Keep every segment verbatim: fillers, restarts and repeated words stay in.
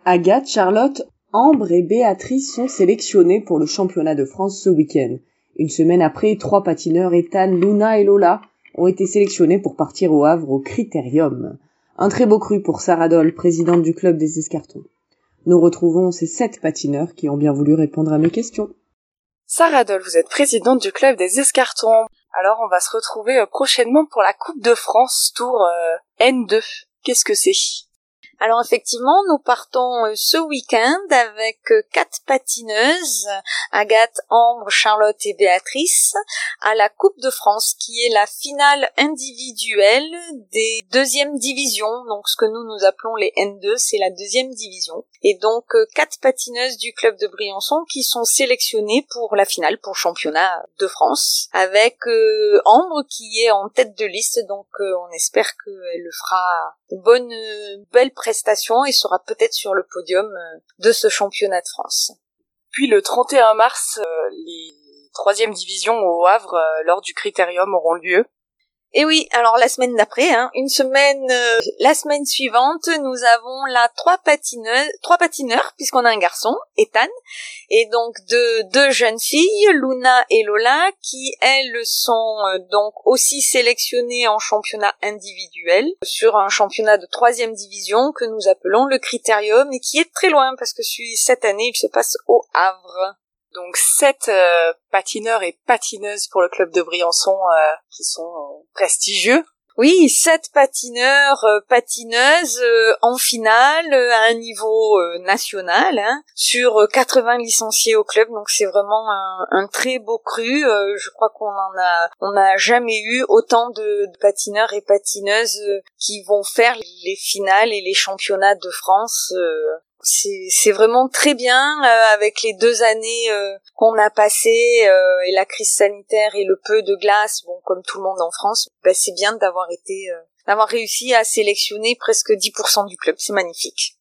Agathe, Charlotte, Ambre et Béatrice sont sélectionnées pour le championnat de France ce week-end. Une semaine après, trois patineurs, Ethan, Luna et Lola, ont été sélectionnés pour partir au Havre au Critérium. Un très beau cru pour Sarah Doll, présidente du club des Escartons. Nous retrouvons ces sept patineurs qui ont bien voulu répondre à mes questions. Sarah Doll, vous êtes présidente du club des Escartons. Alors on va se retrouver prochainement pour la Coupe de France Tour euh, N deux. Qu'est-ce que c'est ? Alors effectivement, nous partons euh, ce week-end avec euh, quatre patineuses, Agathe, Ambre, Charlotte et Béatrice, à la Coupe de France, qui est la finale individuelle des deuxièmes divisions. Donc ce que nous nous appelons les N deux, c'est la deuxième division. Et donc euh, quatre patineuses du club de Briançon qui sont sélectionnées pour la finale, pour le championnat de France, avec euh, Ambre qui est en tête de liste. Donc euh, on espère qu'elle fera une bonne, euh, belle prestation et sera peut-être sur le podium de ce championnat de France. Puis le trente et un mars, euh, les troisième divisions au Havre, euh, lors du Critérium, auront lieu. Et oui, alors la semaine d'après, hein, une semaine, euh, la semaine suivante, nous avons là trois patineuses, trois patineurs, puisqu'on a un garçon, Ethan, et donc deux, deux jeunes filles, Luna et Lola, qui elles sont euh, donc aussi sélectionnées en championnat individuel, sur un championnat de troisième division que nous appelons le Critérium, et qui est très loin, parce que cette année, il se passe au Havre. Donc sept euh, patineurs et patineuses pour le club de Briançon euh, qui sont euh, prestigieux. Oui, sept patineurs, euh, patineuses euh, en finale euh, à un niveau euh, national, hein, sur euh, quatre-vingts licenciés au club. Donc c'est vraiment un, un très beau cru. Euh, je crois qu'on en a, on n'a jamais eu autant de, de patineurs et patineuses euh, qui vont faire les finales et les championnats de France. Euh, C'est, c'est vraiment très bien euh, avec les deux années euh, qu'on a passées euh, et la crise sanitaire et le peu de glace, bon comme tout le monde en France, ben c'est bien d'avoir été, euh, d'avoir réussi à sélectionner presque dix pour cent du club, c'est magnifique.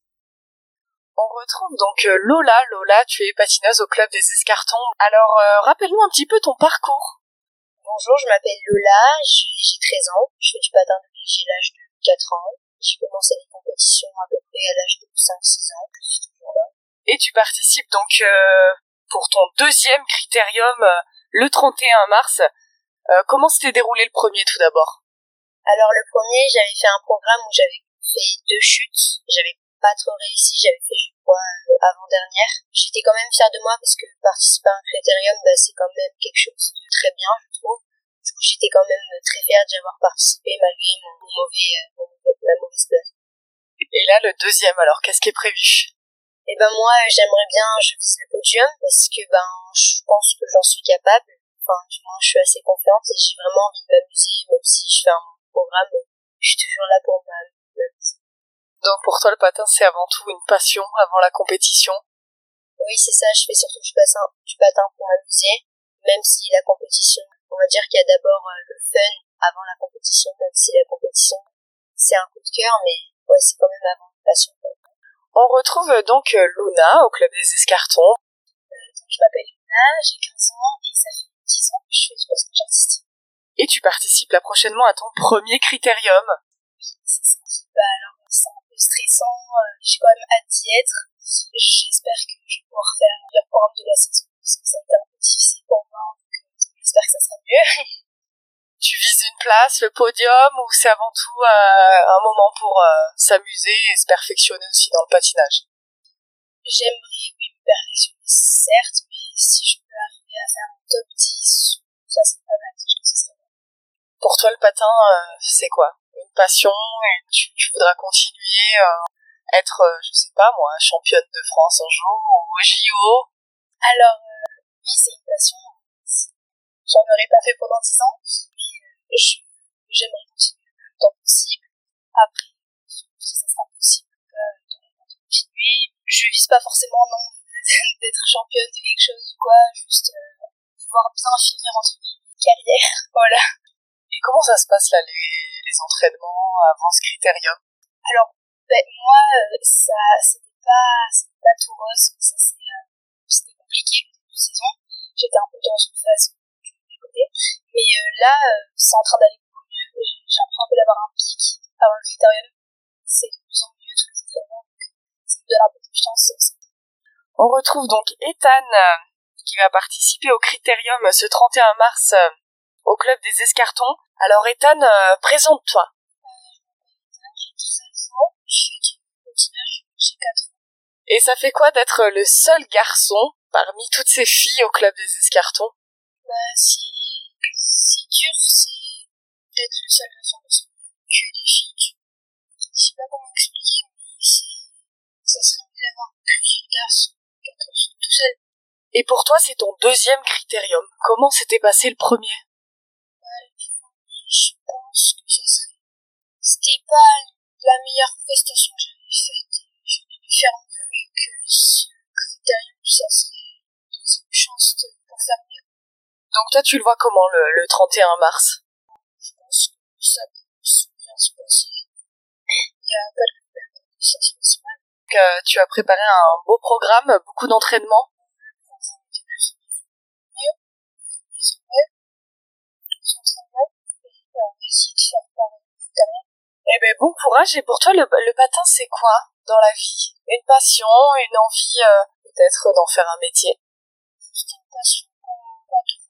On retrouve donc euh, Lola. Lola, tu es patineuse au club des Escartons. Alors euh, rappelle-nous un petit peu ton parcours. Bonjour, je m'appelle Lola, j'ai, j'ai treize ans, je fais du patin depuis j'ai l'âge de quatre ans. J'ai commencé les compétitions à peu près à l'âge de cinq six ans, je suis toujours là. Et tu participes donc euh, pour ton deuxième critérium euh, le trente et un mars. Euh, comment s'était déroulé le premier tout d'abord ? Alors le premier, j'avais fait un programme où j'avais fait deux chutes. J'avais pas trop réussi, j'avais fait je crois euh, avant-dernière. J'étais quand même fière de moi parce que participer à un critérium, bah, c'est quand même quelque chose de très bien, je trouve. Du coup, j'étais quand même très fière d'y avoir participé malgré mon, mon mauvais, euh, mon, ma mauvaise place. Et là, le deuxième, alors, qu'est-ce qui est prévu ? Eh ben moi, j'aimerais bien, je vise le podium parce que ben, je pense que j'en suis capable. Enfin, du moins, je suis assez confiante et j'ai vraiment envie de m'amuser, même si je fais un programme, je suis toujours là pour m'amuser. Donc pour toi, le patin, c'est avant tout une passion avant la compétition ? Oui, c'est ça, je fais surtout du patin, du patin pour m'amuser, même si la compétition, on va dire qu'il y a d'abord euh, le fun avant la compétition, même si la compétition, c'est un coup de cœur, mais ouais, c'est quand même avant la passion. On retrouve donc Luna au club des Escartons. Euh, donc je m'appelle Luna, j'ai quinze ans et ça fait dix ans que je fais du patinage artistique. Et tu participes là prochainement à ton premier critérium. Oui, c'est ça. Bah alors, c'est un peu stressant, euh, j'ai quand même hâte d'y être. J'espère que je vais pouvoir faire le programme de la saison, parce que ça a été un peu difficile pour moi, donc euh, j'espère que ça sera mieux. Tu vises une place, le podium, ou c'est avant tout euh, un moment pour euh, s'amuser et se perfectionner aussi dans le patinage ? J'aimerais, oui, me perfectionner, certes, mais si je peux arriver à faire un top dix, ça serait pas mal, déjà, ça serait bien. Pour toi, le patin, euh, c'est quoi ? Une passion, et tu, tu voudras continuer euh, être, euh, je sais pas moi, championne de France un jour, ou au J O ? Alors, euh, oui, c'est une passion. J'en aurais pas fait pendant dix ans, mais je, j'aimerais continuer le plus longtemps possible. Après, si ça sera possible, euh, de continuer. Je vise pas forcément non d'être championne de quelque chose ou quoi, juste euh, pouvoir bien finir entre guillemets carrière, voilà. Et comment ça se passe là, les, les entraînements avant ce critérium ? Alors, ben, moi, euh, ça, c'était pas, c'était pas tout rose, ça c'est, euh, c'était compliqué le début de saison. J'étais un peu dans une phase de mes côtés, mais euh, là, euh, c'est en train d'aller beaucoup mieux. J'ai l'impression un peu d'avoir un pic avant le critérium. C'est de plus en mieux tous les entraînements, donc ça me donne un peu de confiance. On retrouve donc Ethan euh, qui va participer au Critérium ce trente et un mars euh, au club des Escartons. Alors Ethan, euh, présente-toi. Euh, je m'appelle Ethan, j'ai dix-sept ans, je fais du patinage, j'ai quatre ans. Et ça fait quoi d'être le seul garçon parmi toutes ces filles au club des Escartons? Bah, c'est, c'est dur, c'est d'être le seul garçon parce qu'il n'y a que des filles. Tu... Je sais pas comment expliquer, mais c'est, ça serait mieux d'avoir plusieurs garçons qu'être tout seul. Et pour toi, c'est ton deuxième Critérium. Comment s'était passé le premier? Bah, le premier, je pense que ça serait, c'était pas la meilleure prestation que j'avais faite. J'aurais pu faire mieux et que ce Critérium, ça serait une deuxième chance de, pour faire mieux. Donc toi, tu le vois comment le, le trente et un mars? Je pense que ça peut bien se passer. Il y a pas de problème, ça se passe mal. Donc, euh, tu as préparé un beau programme, beaucoup d'entraînement. Le programme était plus mieux, les entraînements, les entraînements, et on va essayer de faire pareil derrière. Eh ben bon courage. Et pour toi, le, le patin, c'est quoi dans la vie? Une passion, une envie euh, peut-être d'en faire un métier? Juste une passion, pas trop.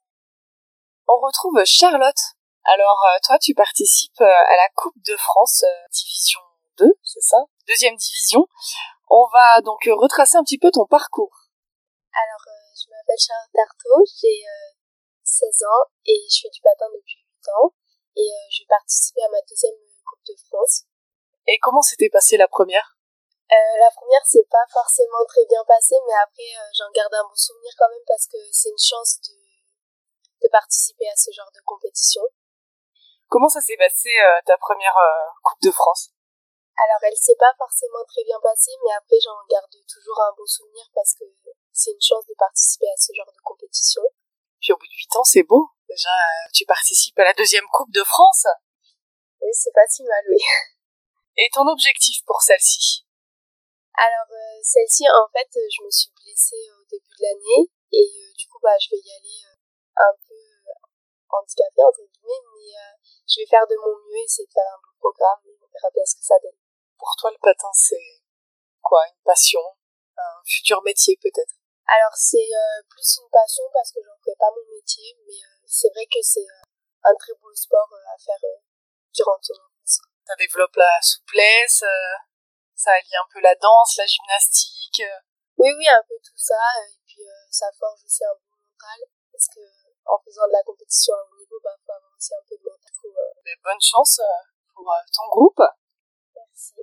On retrouve Charlotte. Alors euh, toi, tu participes euh, à la Coupe de France euh, Division deux, c'est ça? Deuxième division. On va donc euh, retracer un petit peu ton parcours. Alors, euh, je m'appelle Charlotte Artaud, j'ai euh, seize ans et je fais du patin depuis huit ans. Et euh, je vais participer à ma deuxième Coupe de France. Et comment s'était passée la première? Euh, la première, c'est pas forcément très bien passé, mais après, euh, j'en garde un bon souvenir quand même parce que c'est une chance de, de participer à ce genre de compétition. Comment ça s'est passé euh, ta première euh, Coupe de France? Alors, elle s'est pas forcément très bien passée, mais après, j'en garde toujours un bon souvenir parce que c'est une chance de participer à ce genre de compétition. Puis au bout de huit ans, c'est beau. Déjà, euh, tu participes à la deuxième Coupe de France. Oui, c'est pas si mal, oui. Et ton objectif pour celle-ci? Alors, euh, celle-ci, en fait, euh, je me suis blessée au début de l'année et euh, du coup, bah, je vais y aller euh, un peu euh, handicapée, entre guillemets, mais euh, je vais faire de mon mieux, essayer de faire un bon programme et on verra bien ce que ça donne. Pour toi, le patin, c'est quoi? Une passion? Un futur métier, peut-être? Alors, c'est euh, plus une passion parce que j'en fais pas mon métier, mais euh, c'est vrai que c'est euh, un très beau sport euh, à faire euh, durant ton enfance. Ça développe la souplesse, euh, ça allie un peu la danse, la gymnastique. Euh. Oui, oui, un peu tout ça, et puis euh, ça forge aussi un bon mental, parce que en faisant de la compétition à haut niveau, bah, faut avoir aussi un peu de mental. Faut, euh... Mais bonne chance euh, pour euh, ton groupe. Merci.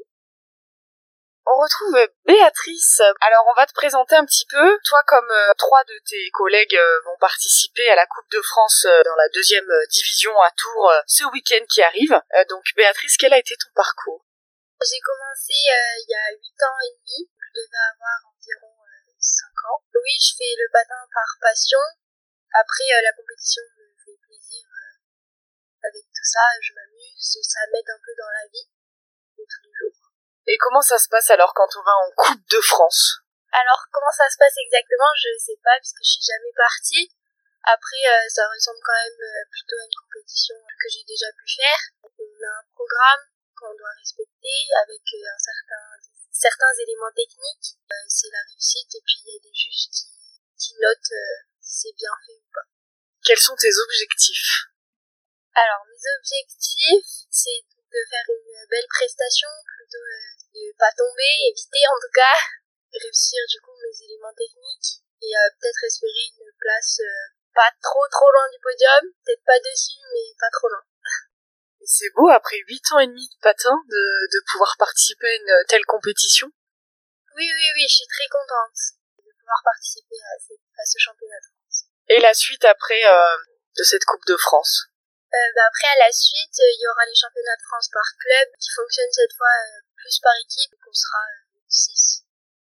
On retrouve Béatrice. Alors on va te présenter un petit peu. Toi, comme euh, trois de tes collègues euh, vont participer à la Coupe de France euh, dans la deuxième euh, division à Tours euh, ce week-end qui arrive. Euh, donc Béatrice, quel a été ton parcours? J'ai commencé euh, il y a huit ans et demi. Je devais avoir environ euh, cinq ans. Oui, je fais le patin par passion. Après, euh, la compétition me fait plaisir. Euh, avec tout ça, je m'amuse. Ça m'aide un peu dans la vie de tous les jours. Et comment ça se passe alors quand on va en Coupe de France? Alors, comment ça se passe exactement, je sais pas, puisque je suis jamais partie. Après, euh, ça ressemble quand même euh, plutôt à une compétition que j'ai déjà pu faire. On a un programme qu'on doit respecter avec euh, un certain, certains éléments techniques. Euh, c'est la réussite, et puis il y a des juges qui, qui notent euh, si c'est bien fait ou pas. Quels sont tes objectifs? Alors, mes objectifs, c'est de faire une belle prestation, plutôt euh, de pas tomber, éviter en tout cas, réussir du coup mes éléments techniques et euh, peut-être espérer une place euh, pas trop trop loin du podium, peut-être pas dessus mais pas trop loin. Et c'est beau après huit ans et demi de patin de, de pouvoir participer à une telle compétition. Oui oui oui, je suis très contente de pouvoir participer à ce, à ce championnat de France. Et la suite après euh, de cette Coupe de France? Euh, bah après, à la suite, il euh, y aura les championnats de France par club qui fonctionnent cette fois euh, plus par équipe, donc on sera six.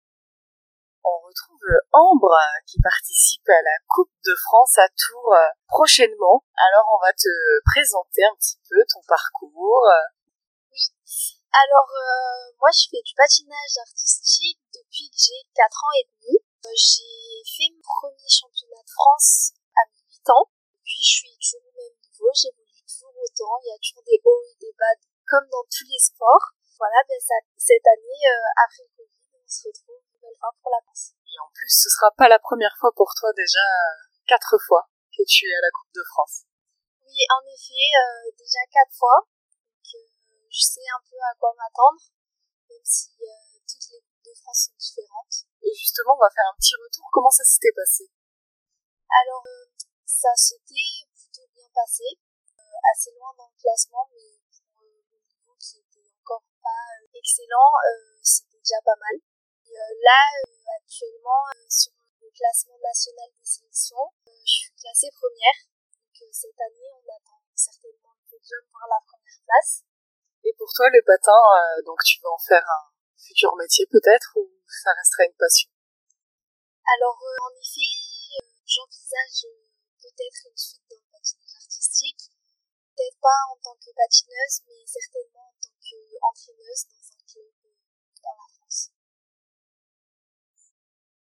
Euh, on retrouve Ambre qui participe à la Coupe de France à Tours euh, prochainement. Alors on va te présenter un petit peu ton parcours. Oui, alors euh, moi je fais du patinage artistique depuis que j'ai quatre ans et demi. Euh, j'ai fait mon premier championnat de France à mes huit ans. Puis je suis toujours au même niveau, j'évolue toujours autant, il y a toujours des hauts et des bas comme dans tous les sports. Voilà, ben ça, cette année, euh, après le Covid, on se retrouve une nouvelle nouvelle fois pour la France. Et en plus, ce sera pas la première fois pour toi déjà, euh, quatre fois que tu es à la Coupe de France. Oui, en effet, euh, déjà quatre fois. Donc, euh, je sais un peu à quoi m'attendre, même si euh, toutes les Coupes de France sont différentes. Et justement, on va faire un petit retour. Comment ça s'était passé? Alors, euh, ça s'était plutôt bien passé, euh, assez loin dans le classement, mais pour euh, le niveau qui était encore pas euh, excellent, euh, c'était déjà pas mal. Et, euh, là, euh, actuellement, euh, sur le classement national des sélections, euh, je suis classée première. Donc euh, cette année, on attend certainement le podium pour la première place. Et pour toi, le patin, euh, donc tu veux en faire un futur métier peut-être, ou ça restera une passion? Alors, euh, en effet, euh, j'envisage euh, peut-être une suite dans le patinage artistique. Peut-être pas en tant que patineuse, mais certainement en tant qu'entraîneuse dans un club euh, dans la